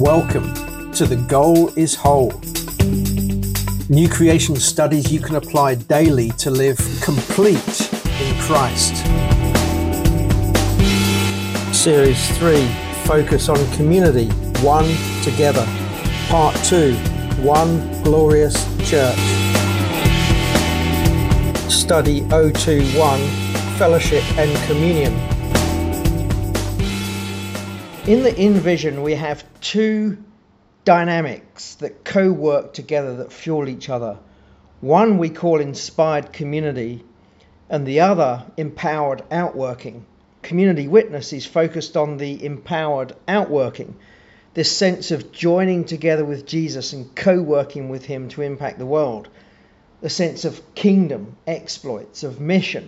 Welcome to The Goal is Whole. New creation studies you can apply daily to live complete in Christ. Series 3, Focus on Community, One Together. Part 2, One Glorious Church. Study 021, Fellowship and Communion. In the InVision, we have two dynamics that co-work together, that fuel each other. One we call inspired community, and the other empowered outworking. Community witness is focused on the empowered outworking, this sense of joining together with Jesus and co-working with him to impact the world, the sense of kingdom exploits, of mission.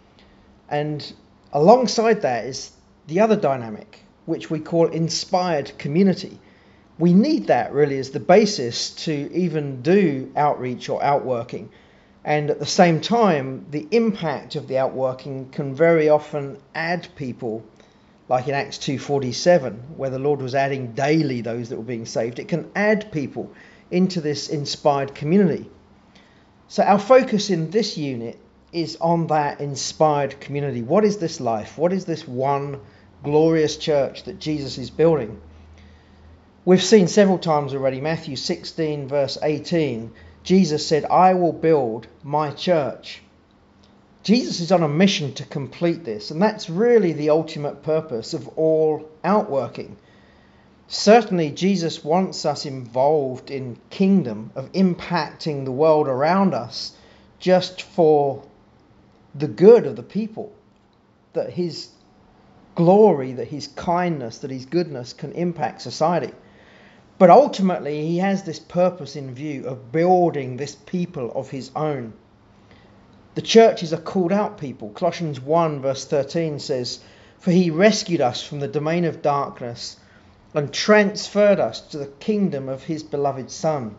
And alongside that is the other dynamic, which we call inspired community. We need that really as the basis to even do outreach or outworking. And at the same time, the impact of the outworking can very often add people, like in Acts 2:47, where the Lord was adding daily those that were being saved. It can add people into this inspired community. So our focus in this unit is on that inspired community. What is this life? What is this one glorious church that Jesus is building? We've seen several times already, Matthew 16 verse 18, Jesus said, I will build my church. Jesus is on a mission to complete this, and that's really the ultimate purpose of all outworking. Certainly Jesus wants us involved in kingdom, of impacting the world around us just for the good of the people, that his glory, that his kindness, that his goodness can impact society. But ultimately, he has this purpose in view of building this people of his own. The church is a called out people. Colossians 1 verse 13 says, For he rescued us from the domain of darkness and transferred us to the kingdom of his beloved Son.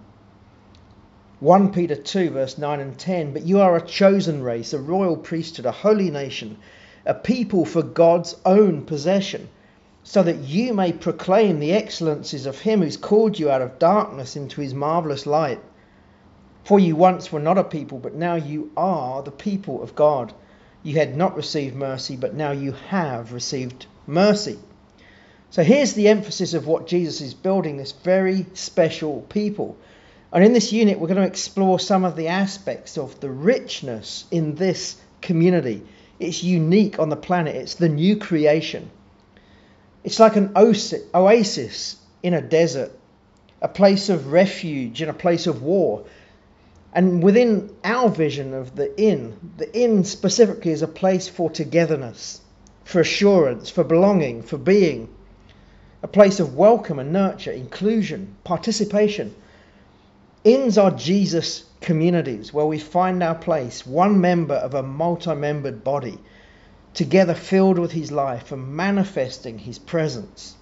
1 Peter 2 verse 9 and 10, But you are a chosen race, a royal priesthood, a holy nation, a people for God's own possession, so that you may proclaim the excellencies of him who's called you out of darkness into his marvelous light. For you once were not a people, but now you are the people of God. You had not received mercy, but now you have received mercy. So here's the emphasis of what Jesus is building, this very special people. And in this unit, we're going to explore some of the aspects of the richness in this community. It's unique on the planet. It's the new creation. It's like an oasis in a desert, a place of refuge in a place of war. And within our vision of the inn specifically is a place for togetherness, for assurance, for belonging, for being. A place of welcome and nurture, inclusion, participation. Inns are Jesus communities where we find our place, one member of a multi-membered body, together filled with his life and manifesting his presence.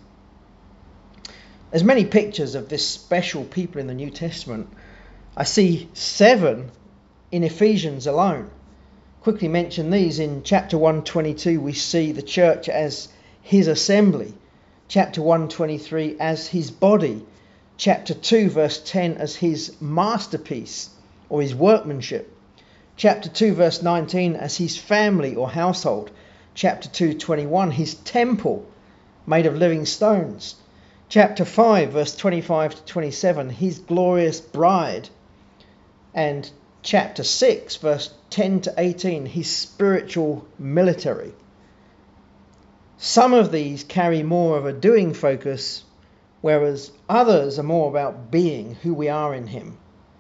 There's many pictures of this special people in the New Testament. I see 7 in Ephesians alone. Quickly mention these. In chapter 1:22 we see the church as his assembly. Chapter 1:23 as his body. Chapter 2 verse 10 as his masterpiece or his workmanship. Chapter 2 verse 19 as his family or household. Chapter 2:21 his temple made of living stones. Chapter 5 verse 25 to 27 his glorious bride. And chapter 6 verse 10 to 18 his spiritual military. Some of these carry more of a doing focus, whereas others are more about being, who we are in him.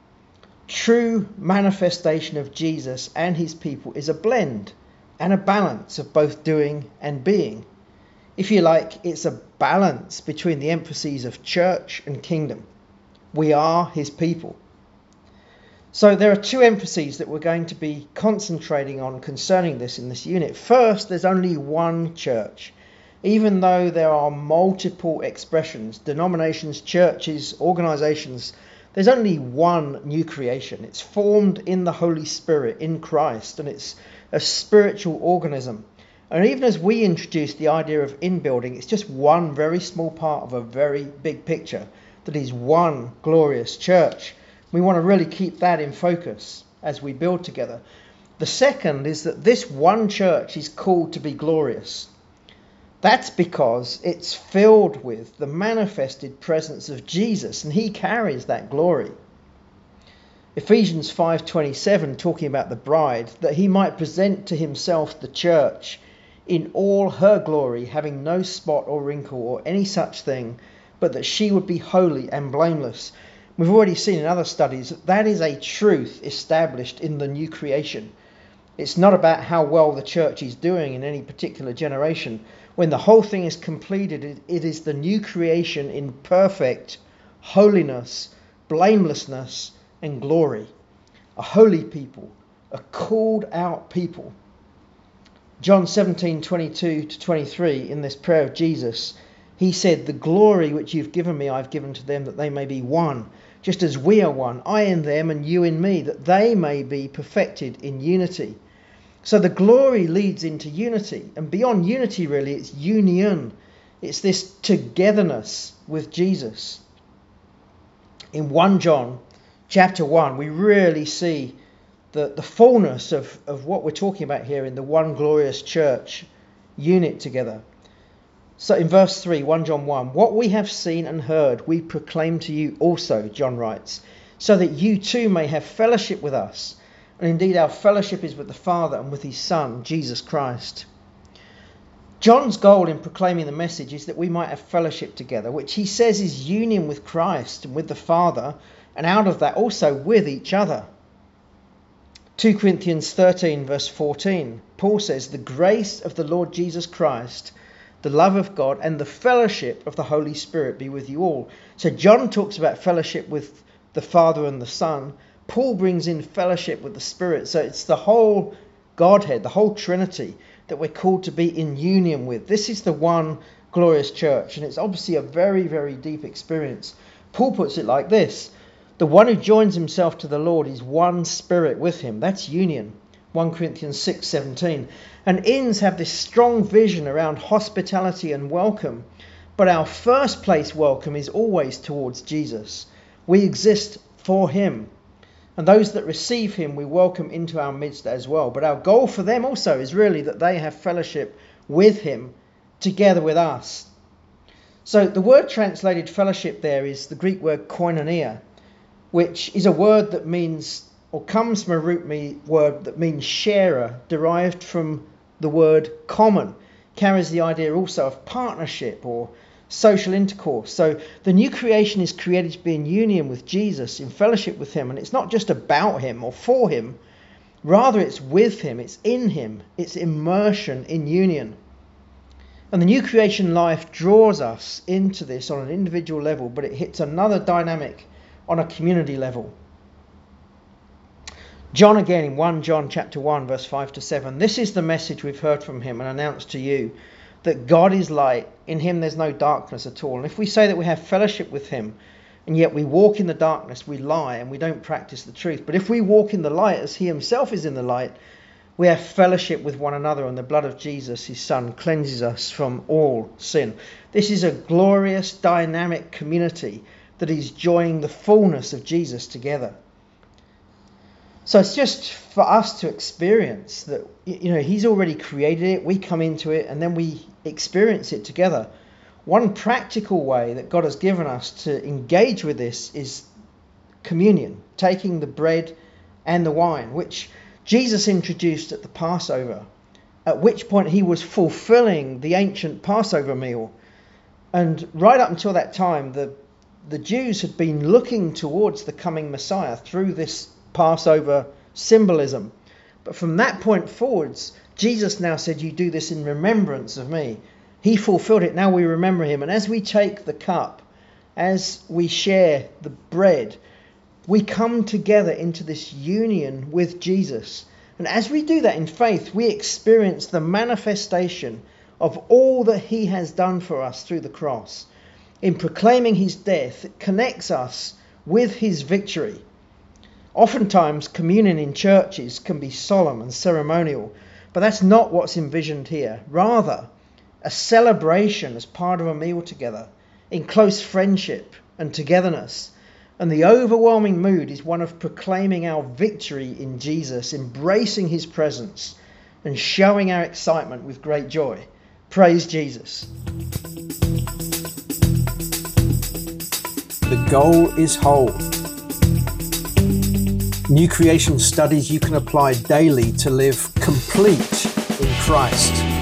True manifestation of Jesus and his people is a blend and a balance of both doing and being. If you like, it's a balance between the emphases of church and kingdom. We are his people. So there are 2 emphases that we're going to be concentrating on concerning this in this unit. First, there's only one church. Even though there are multiple expressions, denominations, churches, organizations, there's only one new creation. It's formed in the Holy Spirit, in Christ, and it's a spiritual organism. And even as we introduce the idea of inbuilding, it's just one very small part of a very big picture that is one glorious church. We want to really keep that in focus as we build together. The second is that this one church is called to be glorious. That's because it's filled with the manifested presence of Jesus, and he carries that glory. Ephesians 5:27, talking about the bride, that he might present to himself the church in all her glory, having no spot or wrinkle or any such thing, but that she would be holy and blameless. We've already seen in other studies that that is a truth established in the new creation. It's not about how well the church is doing in any particular generation. When the whole thing is completed, it is the new creation in perfect holiness, blamelessness, and glory. A holy people, a called out people. John 17:22-23, in this prayer of Jesus, he said, "The glory which you've given me, I've given to them, that they may be one, just as we are one, I in them and you in me, that they may be perfected in unity." So the glory leads into unity, and beyond unity really, it's union. It's this togetherness with Jesus. In 1 John chapter 1, we really see the fullness of what we're talking about here in the one glorious church unit together. So in verse 3, 1 John 1, "What we have seen and heard, we proclaim to you also," John writes, "so that you too may have fellowship with us. And indeed our fellowship is with the Father and with his Son, Jesus Christ." John's goal in proclaiming the message is that we might have fellowship together, which he says is union with Christ and with the Father, and out of that also with each other. 2 Corinthians 13 verse 14, Paul says, "The grace of the Lord Jesus Christ, the love of God, and the fellowship of the Holy Spirit be with you all." So John talks about fellowship with the Father and the Son. Paul brings in fellowship with the Spirit. So it's the whole Godhead, the whole Trinity that we're called to be in union with. This is the one glorious church, and it's obviously a very, very deep experience. Paul puts it like this: the one who joins himself to the Lord is one spirit with him. That's union. 1 Corinthians 6:17. And inns have this strong vision around hospitality and welcome, but our first place welcome is always towards Jesus. We exist for him, and those that receive him we welcome into our midst as well. But our goal for them also is really that they have fellowship with him together with us. So the word translated fellowship there is the Greek word koinonia, which is a word that means, or comes from a root word that means sharer, derived from the word common. Carries the idea also of partnership or social intercourse. So the new creation is created to be in union with Jesus, in fellowship with him, and it's not just about him or for him, rather it's with him, it's in him, it's immersion in union. And the new creation life draws us into this on an individual level, but it hits another dynamic on a community level. John again in 1 John chapter 1 verse 5-7, "This is the message we've heard from him and announced to you, that God is light, in him there's no darkness at all. And if we say that we have fellowship with him, and yet we walk in the darkness, we lie and we don't practice the truth. But if we walk in the light as he himself is in the light, we have fellowship with one another, and the blood of Jesus, his Son, cleanses us from all sin." This is a glorious, dynamic community that is joining the fullness of Jesus together. So it's just for us to experience that, he's already created it, we come into it, and then we experience it together. One practical way that God has given us to engage with this is communion, taking the bread and the wine, which Jesus introduced at the Passover, at which point he was fulfilling the ancient Passover meal. And right up until that time, the Jews had been looking towards the coming Messiah through this Passover symbolism. But from that point forwards, Jesus now said, "You do this in remembrance of me." He fulfilled it. Now we remember him. And as we take the cup, as we share the bread, we come together into this union with Jesus. And as we do that in faith, we experience the manifestation of all that he has done for us through the cross. In proclaiming his death, it connects us with his victory. Oftentimes, communion in churches can be solemn and ceremonial, But that's not what's envisioned here. Rather, a celebration as part of a meal together, in close friendship and togetherness. And the overwhelming mood is one of proclaiming our victory in Jesus, embracing his presence, and showing our excitement with great joy. Praise Jesus. The goal is whole. New creation studies you can apply daily to live complete in Christ.